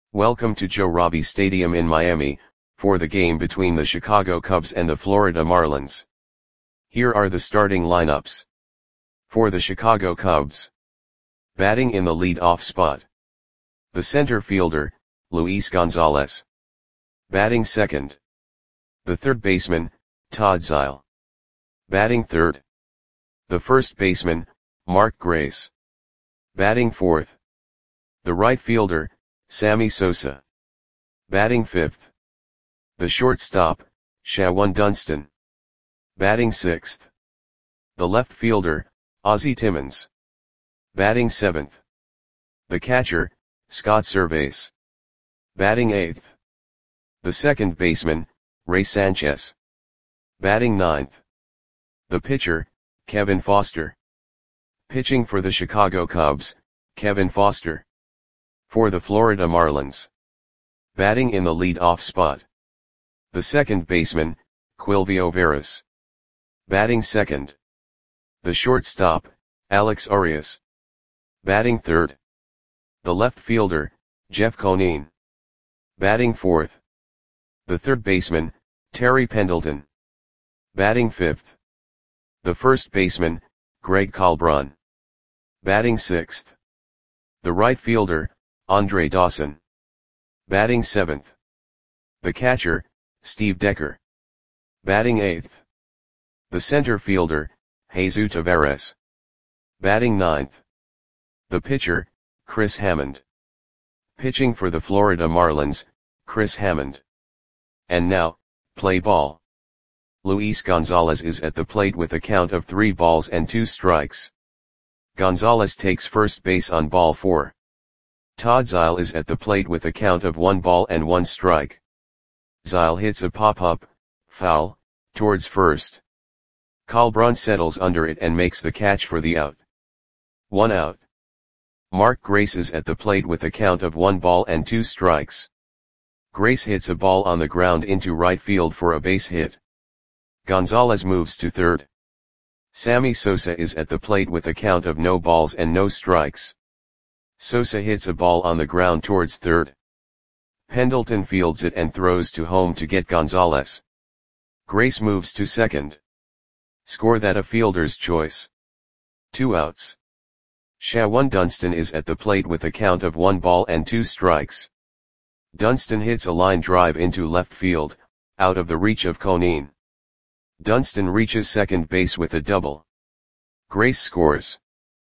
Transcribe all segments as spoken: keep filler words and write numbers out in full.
Welcome to Joe Robbie Stadium in Miami, for the game between the Chicago Cubs and the Florida Marlins. Here are the starting lineups. For the Chicago Cubs. Batting in the lead-off spot. The center fielder, Luis Gonzalez. Batting second. The third baseman, Todd Zeile. Batting third. The first baseman, Mark Grace. Batting fourth. The right fielder, Sammy Sosa. Batting fifth. The shortstop, Shawon Dunston. Batting sixth. The left fielder, Ozzie Timmons. Batting seventh. The catcher, Scott Servais. Batting eighth. The second baseman, Ray Sanchez. Batting ninth. The pitcher, Kevin Foster. Pitching for the Chicago Cubs, Kevin Foster. For the Florida Marlins. Batting in the lead-off spot. The second baseman, Quilvio Veras. Batting second. The shortstop, Alex Arias. Batting third. The left fielder, Jeff Conine. Batting fourth. The third baseman, Terry Pendleton. Batting fifth. The first baseman, Greg Colbrun. Batting sixth. The right fielder, Andre Dawson. Batting seventh. The catcher, Steve Decker. Batting eighth. The center fielder, Jesus Taveras. Batting ninth. The pitcher, Chris Hammond. Pitching for the Florida Marlins, Chris Hammond. And now, play ball. Luis Gonzalez is at the plate with a count of three balls and two strikes. Gonzalez takes first base on ball four. Todd Zeile is at the plate with a count of one ball and one strike. Zeile hits a pop-up, foul, towards first. Colbrun settles under it and makes the catch for the out. One out. Mark Grace is at the plate with a count of one ball and two strikes. Grace hits a ball on the ground into right field for a base hit. Gonzalez moves to third. Sammy Sosa is at the plate with a count of no balls and no strikes. Sosa hits a ball on the ground towards third. Pendleton fields it and throws to home to get Gonzalez. Grace moves to second. Score that a fielder's choice. Two outs. Shawon Dunston is at the plate with a count of one ball and two strikes. Dunston hits a line drive into left field, out of the reach of Conine. Dunston reaches second base with a double. Grace scores.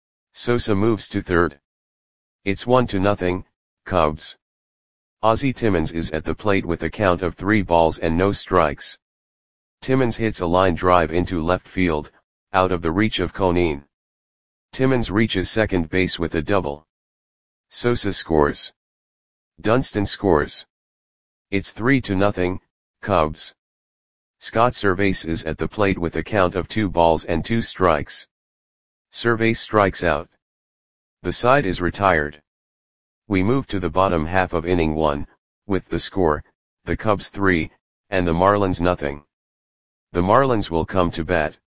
Sosa moves to third. It's one to nothing, Cubs. Ozzie Timmons is at the plate with a count of three balls and no strikes. Timmons hits a line drive into left field, out of the reach of Conine. Timmons reaches second base with a double. Sosa scores. Dunston scores. It's three to nothing, Cubs. Scott Servais is at the plate with a count of two balls and two strikes. Servais strikes out. The side is retired. We move to the bottom half of inning one, with the score, the Cubs three, and the Marlins nothing. The Marlins will come to bat.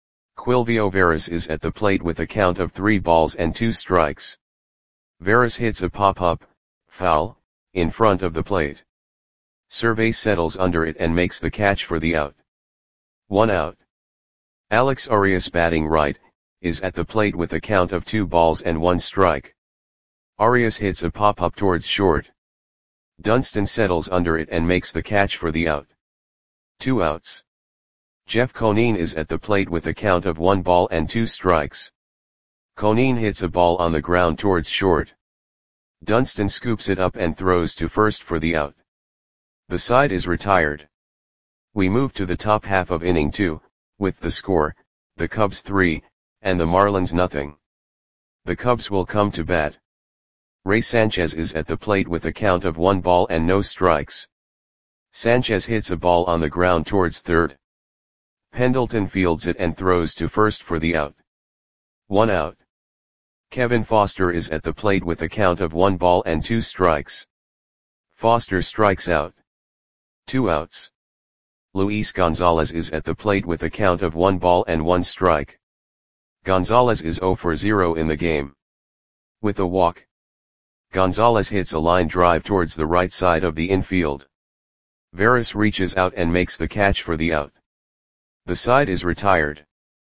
Quilvio Veras is at the plate with a count of three balls and two strikes. Veras hits a pop-up, foul, in front of the plate. Servais settles under it and makes the catch for the out. One out. Alex Arias batting right, is at the plate with a count of two balls and one strike. Arias hits a pop-up towards short. Dunston settles under it and makes the catch for the out. Two outs. Jeff Conine is at the plate with a count of one ball and two strikes. Conine hits a ball on the ground towards short. Dunston scoops it up and throws to first for the out. The side is retired. We move to the top half of inning two, with the score, the Cubs three, and the Marlins nothing. The Cubs will come to bat. Ray Sanchez is at the plate with a count of one ball and no strikes. Sanchez hits a ball on the ground towards third. Pendleton fields it and throws to first for the out. One out. Kevin Foster is at the plate with a count of one ball and two strikes. Foster strikes out. Two outs. Luis Gonzalez is at the plate with a count of one ball and one strike. Gonzalez is zero for zero in the game. With a walk. Gonzalez hits a line drive towards the right side of the infield. Veras reaches out and makes the catch for the out. The side is retired.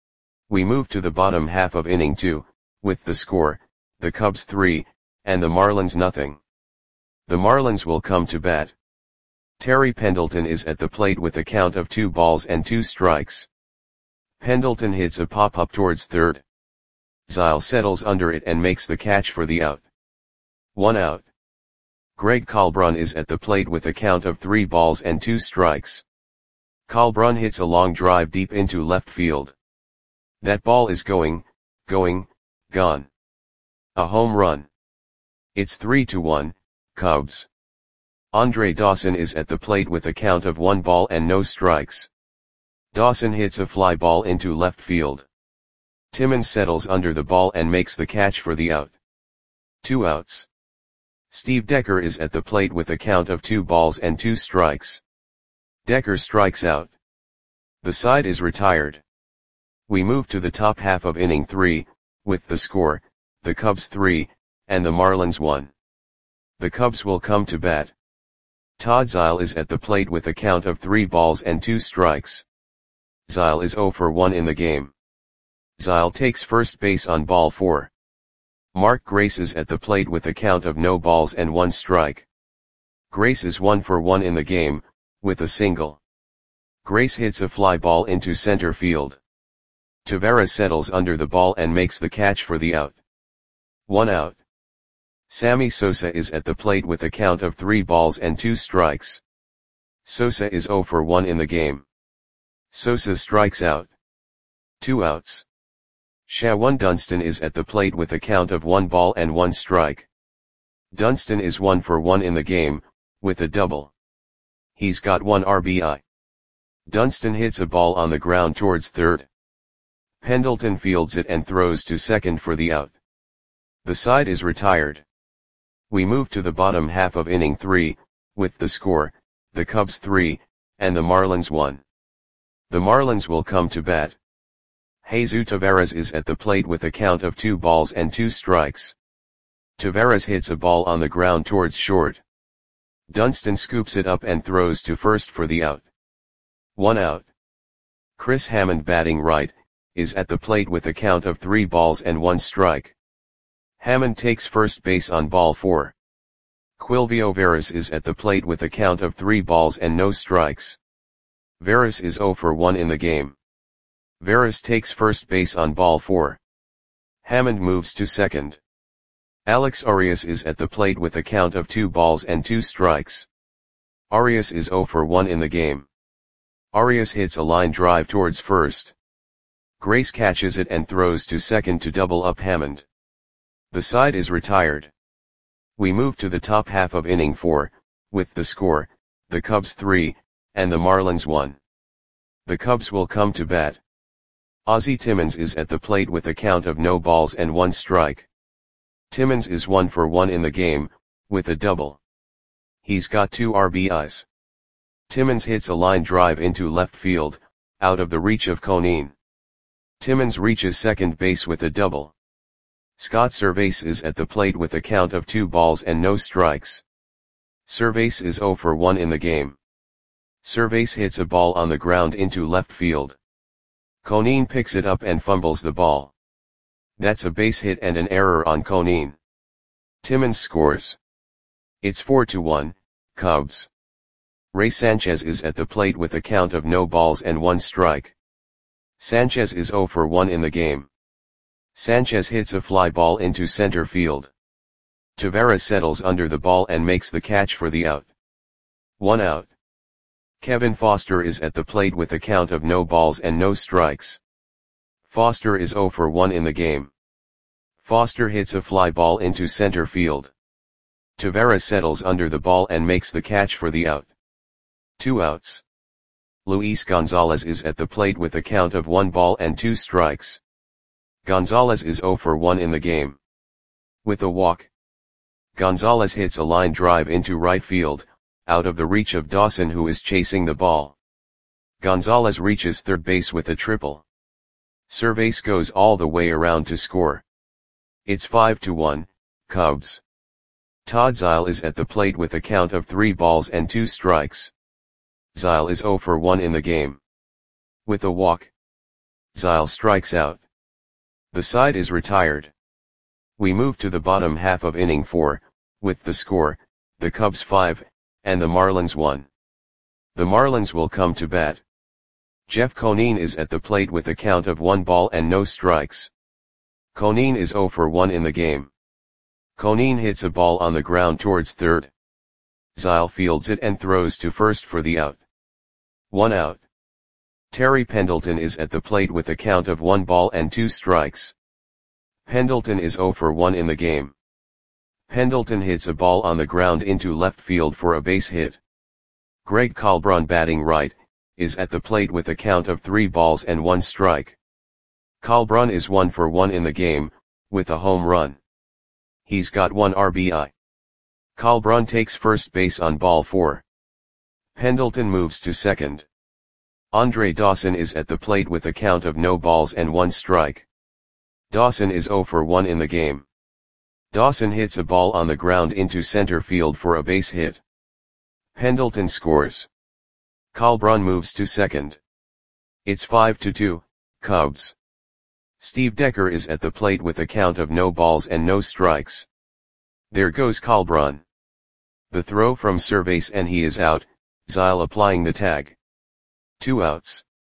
We move to the bottom half of inning two, with the score, the Cubs three, and the Marlins nothing. The Marlins will come to bat. Terry Pendleton is at the plate with a count of two balls and two strikes. Pendleton hits a pop-up towards third. Zile settles under it and makes the catch for the out. One out. Greg Colbrun is at the plate with a count of three balls and two strikes. Colbrun hits a long drive deep into left field. That ball is going, going, gone. A home run. It's three to one, Cubs. Andre Dawson is at the plate with a count of one ball and no strikes. Dawson hits a fly ball into left field. Timmons settles under the ball and makes the catch for the out. Two outs. Steve Decker is at the plate with a count of two balls and two strikes. Decker strikes out. The side is retired. We move to the top half of inning three, with the score, the Cubs three, and the Marlins one. The Cubs will come to bat. Todd Zile is at the plate with a count of three balls and two strikes. Zile is zero for one in the game. Zile takes first base on ball four. Mark Grace is at the plate with a count of no balls and one strike. Grace is one for one in the game, with a single. Grace hits a fly ball into center field. Taveras settles under the ball and makes the catch for the out. One out. Sammy Sosa is at the plate with a count of three balls and two strikes. Sosa is zero for one in the game. Sosa strikes out. Two outs. Shawan Dunston is at the plate with a count of one ball and one strike. Dunston is one for one in the game, with a double. He's got one R B I. Dunston hits a ball on the ground towards third. Pendleton fields it and throws to second for the out. The side is retired. We move to the bottom half of inning three, with the score, the Cubs three, and the Marlins one. The Marlins will come to bat. Jesus Taveras is at the plate with a count of two balls and two strikes. Taveras hits a ball on the ground towards short. Dunston scoops it up and throws to first for the out. One out. Chris Hammond, batting right, is at the plate with a count of three balls and one strike. Hammond takes first base on ball four. Quilvio Veras is at the plate with a count of three balls and no strikes. Veras is zero for one in the game. Veras takes first base on ball four. Hammond moves to second. Alex Arias is at the plate with a count of two balls and two strikes. Arias is zero for one in the game. Arias hits a line drive towards first. Grace catches it and throws to second to double up Hammond. The side is retired. We move to the top half of inning four, with the score, the Cubs three, and the Marlins one. The Cubs will come to bat. Ozzie Timmons is at the plate with a count of no balls and one strike. Timmons is one for one in the game, with a double. He's got two R B Is. Timmons hits a line drive into left field, out of the reach of Conine. Timmons reaches second base with a double. Scott Servais is at the plate with a count of two balls and no strikes. Servais is zero for one in the game. Servais hits a ball on the ground into left field. Conine picks it up and fumbles the ball. That's a base hit and an error on Conine. Timmons scores. It's four to one, Cubs. Ray Sanchez is at the plate with a count of no balls and one strike. Sanchez is zero for one in the game. Sanchez hits a fly ball into center field. Taveras settles under the ball and makes the catch for the out. One out. Kevin Foster is at the plate with a count of no balls and no strikes. Foster is zero for one in the game. Foster hits a fly ball into center field. Taveras settles under the ball and makes the catch for the out. Two outs. Luis Gonzalez is at the plate with a count of one ball and two strikes. Gonzalez is zero for one in the game. With a walk. Gonzalez hits a line drive into right field, out of the reach of Dawson, who is chasing the ball. Gonzalez reaches third base with a triple. Servais goes all the way around to score. It's five to one, Cubs. Todd Zeile is at the plate with a count of three balls and two strikes. Zeile is zero for one in the game. With a walk, Zeile strikes out. The side is retired. We move to the bottom half of inning four, with the score, the Cubs five, and the Marlins one. The Marlins will come to bat. Jeff Conine is at the plate with a count of one ball and no strikes. Conine is zero for one in the game. Conine hits a ball on the ground towards third. Zeile fields it and throws to first for the out. One out. Terry Pendleton is at the plate with a count of one ball and two strikes. Pendleton is zero for one in the game. Pendleton hits a ball on the ground into left field for a base hit. Greg Kalbrun, batting right, is at the plate with a count of three balls and one strike. Kalbrun is one for one in the game, with a home run. He's got one R B I. Kalbrun takes first base on ball four. Pendleton moves to second. Andre Dawson is at the plate with a count of no balls and one strike. Dawson is zero for one in the game. Dawson hits a ball on the ground into center field for a base hit. Pendleton scores. Kalbrun moves to second. It's five to two, Cubs. Steve Decker is at the plate with a count of no balls and no strikes. There goes Kalbrun. The throw from Cervase and he is out, Zeile applying the tag. Two outs.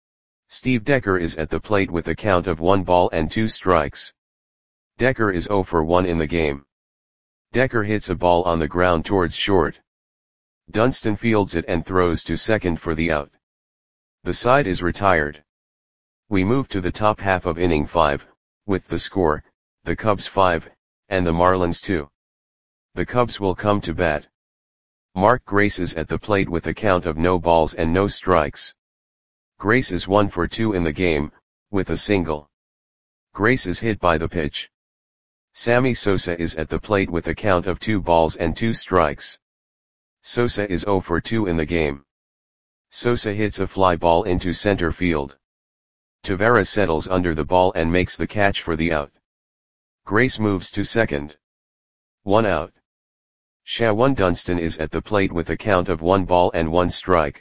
Steve Decker is at the plate with a count of one ball and two strikes. Decker is zero for one in the game. Decker hits a ball on the ground towards short. Dunston fields it and throws to second for the out. The side is retired. We move to the top half of inning five, with the score, the Cubs five, and the Marlins two. The Cubs will come to bat. Mark Grace is at the plate with a count of no balls and no strikes. Grace is one for two in the game, with a single. Grace is hit by the pitch. Sammy Sosa is at the plate with a count of two balls and two strikes. Sosa is zero for two in the game. Sosa hits a fly ball into center field. Taveras settles under the ball and makes the catch for the out. Grace moves to second. One out. Shawan Dunston is at the plate with a count of one ball and one strike.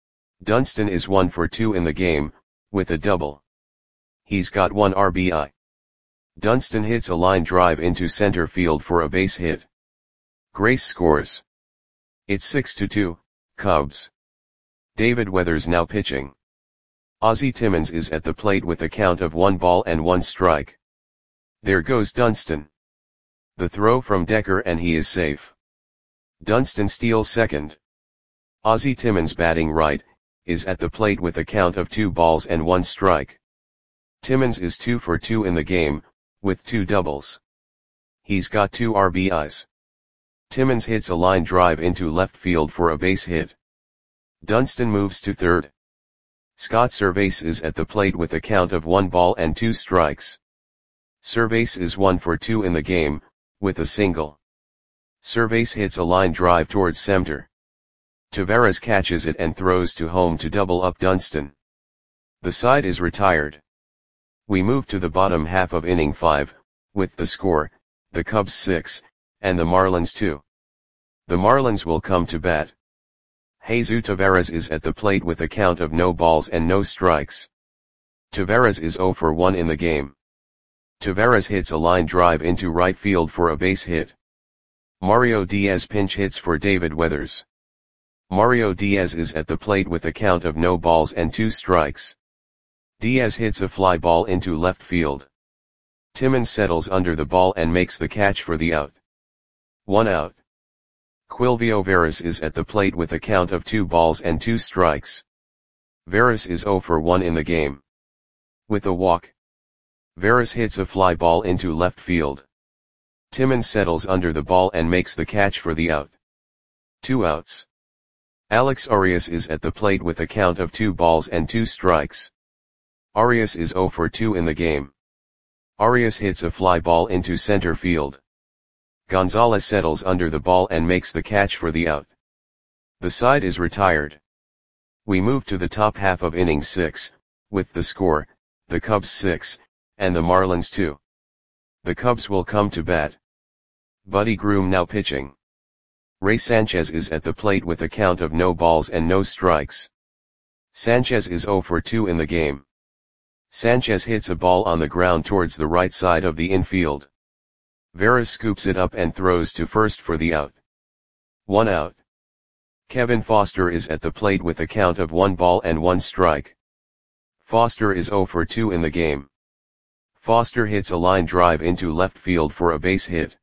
Dunston is one for two in the game, with a double. He's got one R B I. Dunston hits a line drive into center field for a base hit. Grace scores. It's six to two, Cubs. David Weathers now pitching. Ozzie Timmons is at the plate with a count of one ball and one strike. There goes Dunston. The throw from Decker and he is safe. Dunston steals second. Ozzie Timmons, batting right, is at the plate with a count of two balls and one strike. Timmons is two for two in the game, with two doubles. He's got two R B Is. Timmons hits a line drive into left field for a base hit. Dunston moves to third. Scott Cervase is at the plate with a count of one ball and two strikes. Cervase is one for two in the game, with a single. Cervase hits a line drive towards center. Taveras catches it and throws to home to double up Dunston. The side is retired. We move to the bottom half of inning five, with the score, the Cubs six, and the Marlins two. The Marlins will come to bat. Jesus Taveras is at the plate with a count of no balls and no strikes. Taveras is zero for one in the game. Taveras hits a line drive into right field for a base hit. Mario Diaz pinch hits for David Weathers. Mario Diaz is at the plate with a count of no balls and two strikes. Diaz hits a fly ball into left field. Timmons settles under the ball and makes the catch for the out. One out. Quilvio Veras is at the plate with a count of two balls and two strikes. Veras is zero for one in the game. With a walk, Veras hits a fly ball into left field. Timmons settles under the ball and makes the catch for the out. Two outs. Alex Arias is at the plate with a count of two balls and two strikes. Arias is zero for two in the game. Arias hits a fly ball into center field. Gonzalez settles under the ball and makes the catch for the out. The side is retired. We move to the top half of inning six, with the score, the Cubs six, and the Marlins two. The Cubs will come to bat. Buddy Groom now pitching. Ray Sanchez is at the plate with a count of no balls and no strikes. Sanchez is zero for two in the game. Sanchez hits a ball on the ground towards the right side of the infield. Veras scoops it up and throws to first for the out. One out. Kevin Foster is at the plate with a count of one ball and one strike. Foster is zero for two in the game. Foster hits a line drive into left field for a base hit.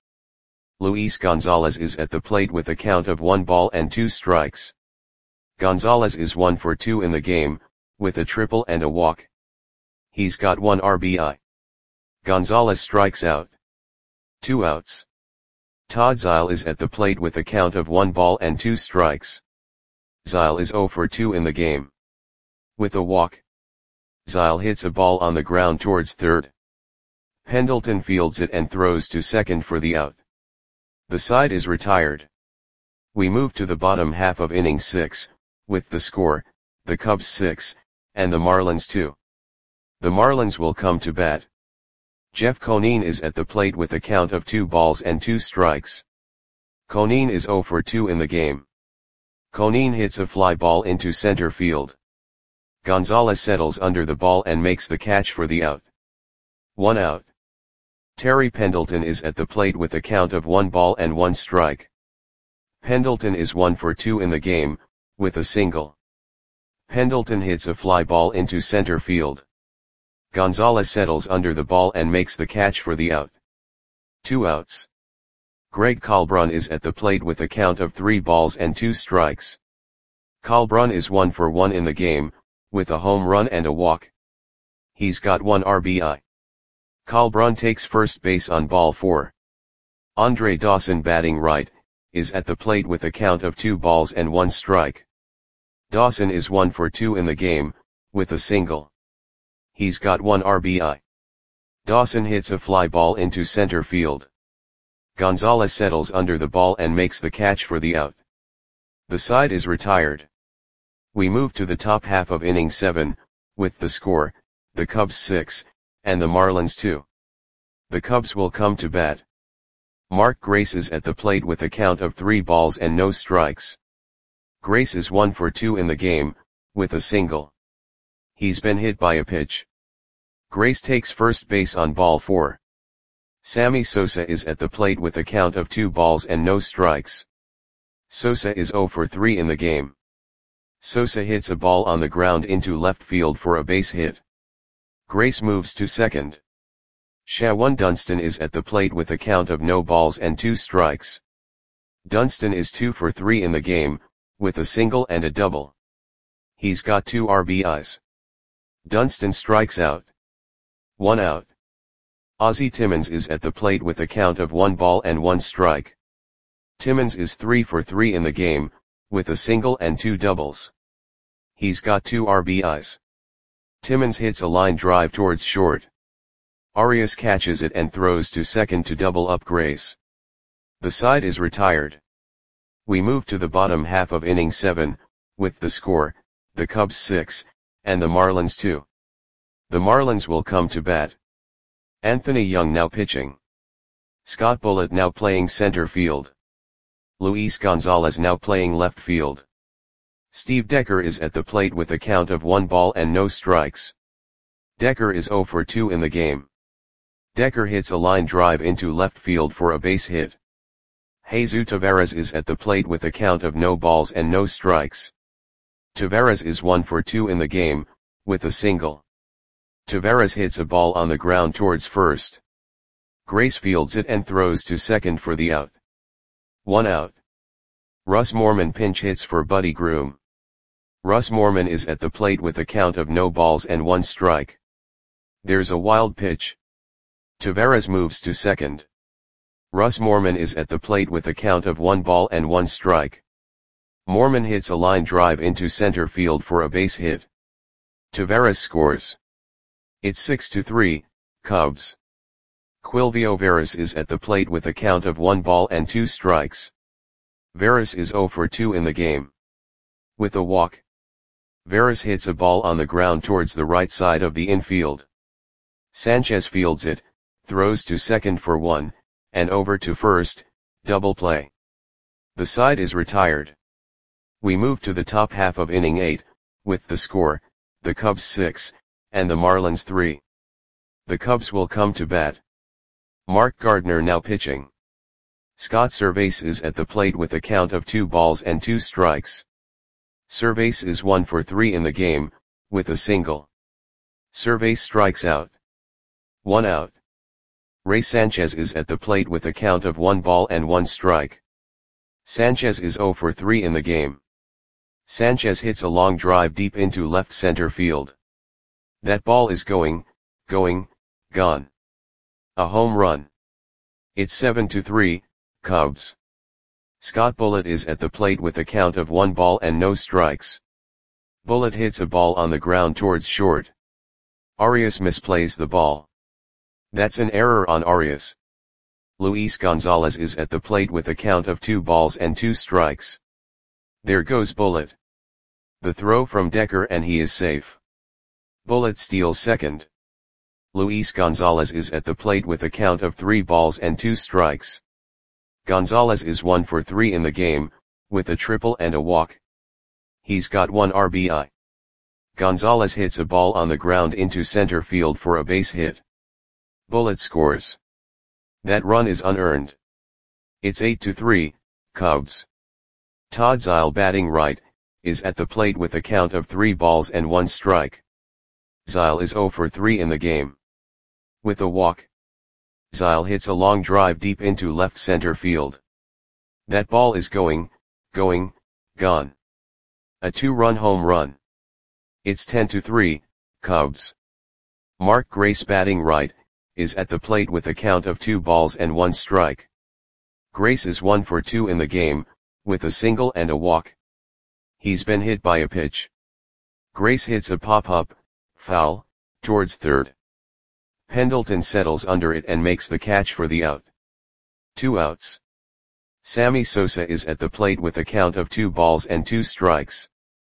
Luis Gonzalez is at the plate with a count of one ball and two strikes. Gonzalez is one for two in the game, with a triple and a walk. He's got one R B I. Gonzalez strikes out. Two outs. Todd Zeile is at the plate with a count of one ball and two strikes. Zeile is zero for two in the game. With a walk. Zeile hits a ball on the ground towards third. Pendleton fields it and throws to second for the out. The side is retired. We move to the bottom half of inning six, with the score, the Cubs six, and the Marlins two. The Marlins will come to bat. Jeff Conine is at the plate with a count of two balls and two strikes. Conine is zero for two in the game. Conine hits a fly ball into center field. Gonzalez settles under the ball and makes the catch for the out. One out. Terry Pendleton is at the plate with a count of one ball and one strike. Pendleton is one for two in the game, with a single. Pendleton hits a fly ball into center field. Gonzalez settles under the ball and makes the catch for the out. Two outs. Greg Kalbrun is at the plate with a count of three balls and two strikes. Kalbrun is one for one in the game, with a home run and a walk. He's got one R B I. Kalbrun takes first base on ball four. Andre Dawson, batting right, is at the plate with a count of two balls and one strike. Dawson is one for two in the game, with a single. He's got one R B I. Dawson hits a fly ball into center field. Gonzalez settles under the ball and makes the catch for the out. The side is retired. We move to the top half of inning seven, with the score, the Cubs six, and the Marlins two. The Cubs will come to bat. Mark Grace is at the plate with a count of three balls and no strikes. Grace is one for two in the game, with a single. He's been hit by a pitch. Grace takes first base on ball four. Sammy Sosa is at the plate with a count of two balls and no strikes. Sosa is zero for three in the game. Sosa hits a ball on the ground into left field for a base hit. Grace moves to second. Shawan Dunston is at the plate with a count of no balls and two strikes. Dunston is two for three in the game, with a single and a double. He's got two R B Is. Dunston strikes out. One out. Ozzie Timmons is at the plate with a count of one ball and one strike. Timmons is three for three in the game, with a single and two doubles. He's got two R B Is. Timmons hits a line drive towards short. Arias catches it and throws to second to double up Grace. The side is retired. We move to the bottom half of inning seven, with the score, the Cubs six, and the Marlins two. The Marlins will come to bat. Anthony Young now pitching. Scott Bullitt now playing center field. Luis Gonzalez now playing left field. Steve Decker is at the plate with a count of one ball and no strikes. Decker is zero for two in the game. Decker hits a line drive into left field for a base hit. Jesus Taveras is at the plate with a count of no balls and no strikes. Taveras is one for two in the game, with a single. Taveras hits a ball on the ground towards first. Grace fields it and throws to second for the out. One out. Russ Morman pinch hits for Buddy Groom. Russ Morman is at the plate with a count of no balls and one strike. There's a wild pitch. Taveras moves to second. Russ Morman is at the plate with a count of one ball and one strike. Morman hits a line drive into center field for a base hit. Taveras scores. It's six to three, Cubs. Quilvio Veras is at the plate with a count of one ball and two strikes. Veras is zero for two in the game. With a walk. Veras hits a ball on the ground towards the right side of the infield. Sanchez fields it, throws to second for one, and over to first, Double play. The side is retired. We move to the top half of inning eight, with the score, the Cubs six, and the Marlins three. The Cubs will come to bat. Mark Gardner now pitching. Scott Servais is at the plate with a count of two balls and two strikes. Servais is one for three in the game, with a single. Servais strikes out. One out. Ray Sanchez is at the plate with a count of one ball and one strike. Sanchez is zero for three in the game. Sanchez hits a long drive deep into left center field. That ball is going, going, gone. A home run. It's seven to three, Cubs. Scott Bullitt is at the plate with a count of one ball and no strikes. Bullitt hits a ball on the ground towards short. Arias misplays the ball. That's an error on Arias. Luis Gonzalez is at the plate with a count of two balls and two strikes. There goes Bullitt. The throw from Decker and he is safe. Bullitt steals second. Luis Gonzalez is at the plate with a count of three balls and two strikes. Gonzalez is one for three in the game, with a triple and a walk. He's got one R B I. Gonzalez hits a ball on the ground into center field for a base hit. Bullitt scores. That run is unearned. It's eight to three, Cubs. Todd Zeile batting right, is at the plate with a count of three balls and one strike. Zeile is zero for three in the game. With a walk. Zeile hits a long drive deep into left center field. That ball is going, going, gone. A two-run home run. It's ten to three, Cubs. Mark Grace batting right, is at the plate with a count of two balls and one strike. Grace is one for two in the game, with a single and a walk. He's been hit by a pitch. Grace hits a pop-up, foul, towards third. Pendleton settles under it and makes the catch for the out. Two outs. Sammy Sosa is at the plate with a count of two balls and two strikes.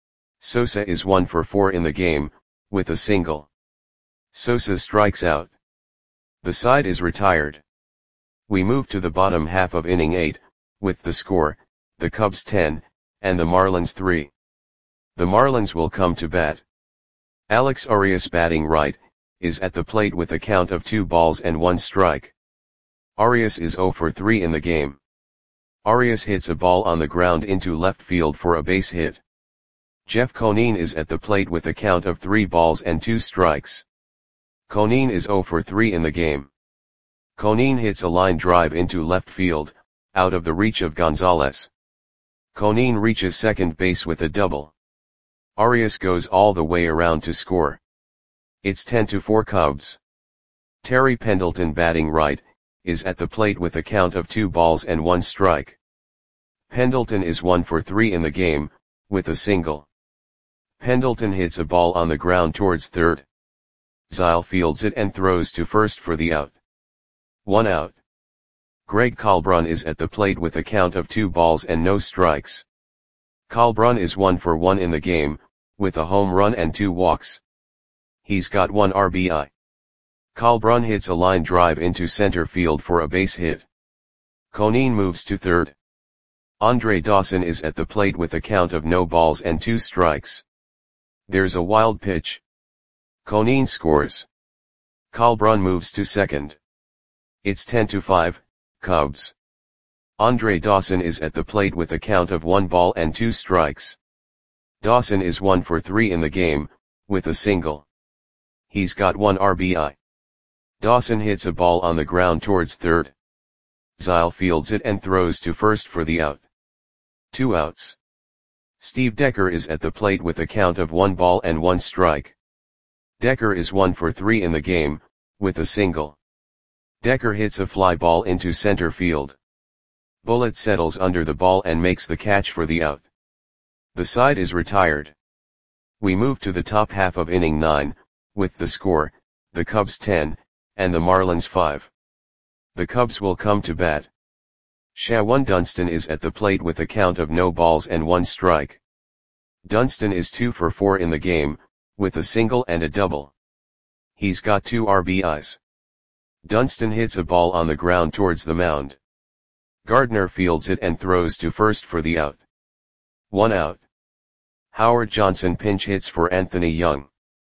Sosa is one for four in the game, with a single. Sosa strikes out. The side is retired. We move to the bottom half of inning eight, with the score, the Cubs ten, and the Marlins three. The Marlins will come to bat. Alex Arias batting right, is at the plate with a count of two balls and one strike. Arias is zero for three in the game. Arias hits a ball on the ground into left field for a base hit. Jeff Conine is at the plate with a count of three balls and two strikes. Conine is zero for three in the game. Conine hits a line drive into left field, out of the reach of Gonzalez. Conine reaches second base with a double. Arias goes all the way around to score. It's ten to four Cubs. Terry Pendleton batting right, is at the plate with a count of two balls and one strike. Pendleton is one for three in the game, with a single. Pendleton hits a ball on the ground towards third. Zeile fields it and throws to first for the out. One out. Greg Kalbrun is at the plate with a count of two balls and no strikes. Kalbrun is one for one in the game, with a home run and two walks. He's got one R B I. Kalbrun hits a line drive into center field for a base hit. Conine moves to third. Andre Dawson is at the plate with a count of no balls and two strikes. There's a wild pitch. Conine scores. Kalbrun moves to second. It's ten to five, Cubs. Andre Dawson is at the plate with a count of one ball and two strikes. Dawson is one for three in the game, with a single. He's got one R B I. Dawson hits a ball on the ground towards third. Zeile fields it and throws to first for the out. Two outs. Steve Decker is at the plate with a count of one ball and one strike. Decker is one for three in the game, with a single. Decker hits a fly ball into center field. Bullitt settles under the ball and makes the catch for the out. The side is retired. We move to the top half of inning nine, with the score, the Cubs ten, and the Marlins five. The Cubs will come to bat. Shawan Dunston is at the plate with a count of no balls and one strike. Dunston is two for four in the game, with a single and a double. He's got two R B Is. Dunston hits a ball on the ground towards the mound. Gardner fields it and throws to first for the out. One out. Howard Johnson pinch hits for Anthony Young.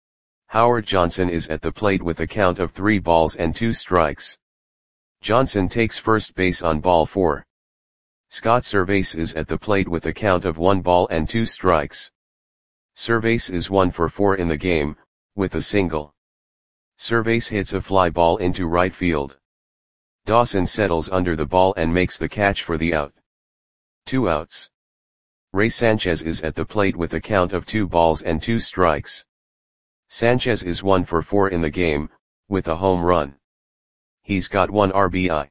Howard Johnson is at the plate with a count of three balls and two strikes. Johnson takes first base on ball four. Scott Servais is at the plate with a count of one ball and two strikes. Servais is one for four in the game, with a single. Servais hits a fly ball into right field. Dawson settles under the ball and makes the catch for the out. Two outs. Ray Sanchez is at the plate with a count of two balls and two strikes. Sanchez is one for four in the game, with a home run. He's got one R B I.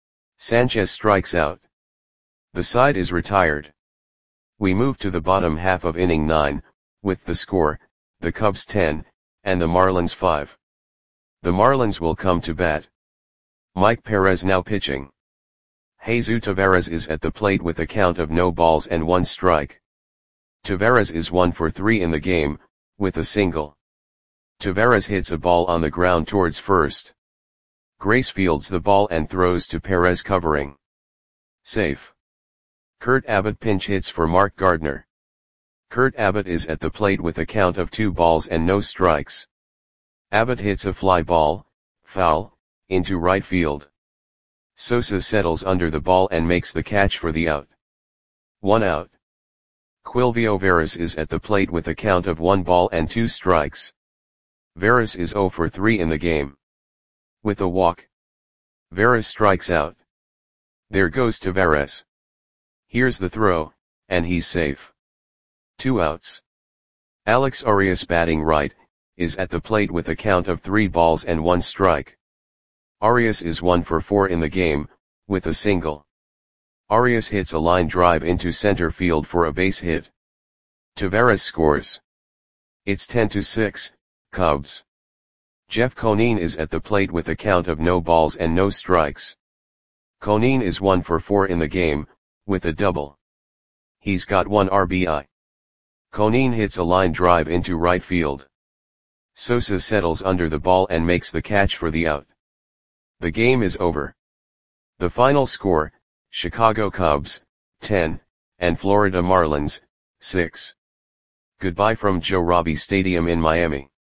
Sanchez strikes out. The side is retired. We move to the bottom half of inning nine, with the score, the Cubs ten, and the Marlins five. The Marlins will come to bat. Mike Perez now pitching. Jesus Taveras is at the plate with a count of no balls and one strike. Taveras is one for three in the game, with a single. Taveras hits a ball on the ground towards first. Grace fields the ball and throws to Perez covering. Safe. Kurt Abbott pinch hits for Mark Gardner. Kurt Abbott is at the plate with a count of two balls and no strikes. Abbott hits a fly ball, foul, into right field. Sosa settles under the ball and makes the catch for the out. One out. Quilvio Veras is at the plate with a count of one ball and two strikes. Veras is zero for three in the game. With a walk. Veras strikes out. There goes Taveras. Here's the throw, and he's safe. Two outs. Alex Arias batting right, is at the plate with a count of three balls and one strike. Arias is one for four in the game, with a single. Arias hits a line drive into center field for a base hit. Taveras scores. It's ten to six, Cubs. Jeff Conine is at the plate with a count of no balls and no strikes. Conine is one for four in the game, with a double. He's got one R B I. Conine hits a line drive into right field. Sosa settles under the ball and makes the catch for the out. The game is over. The final score, Chicago Cubs, ten, and Florida Marlins, six. Goodbye from Joe Robbie Stadium in Miami.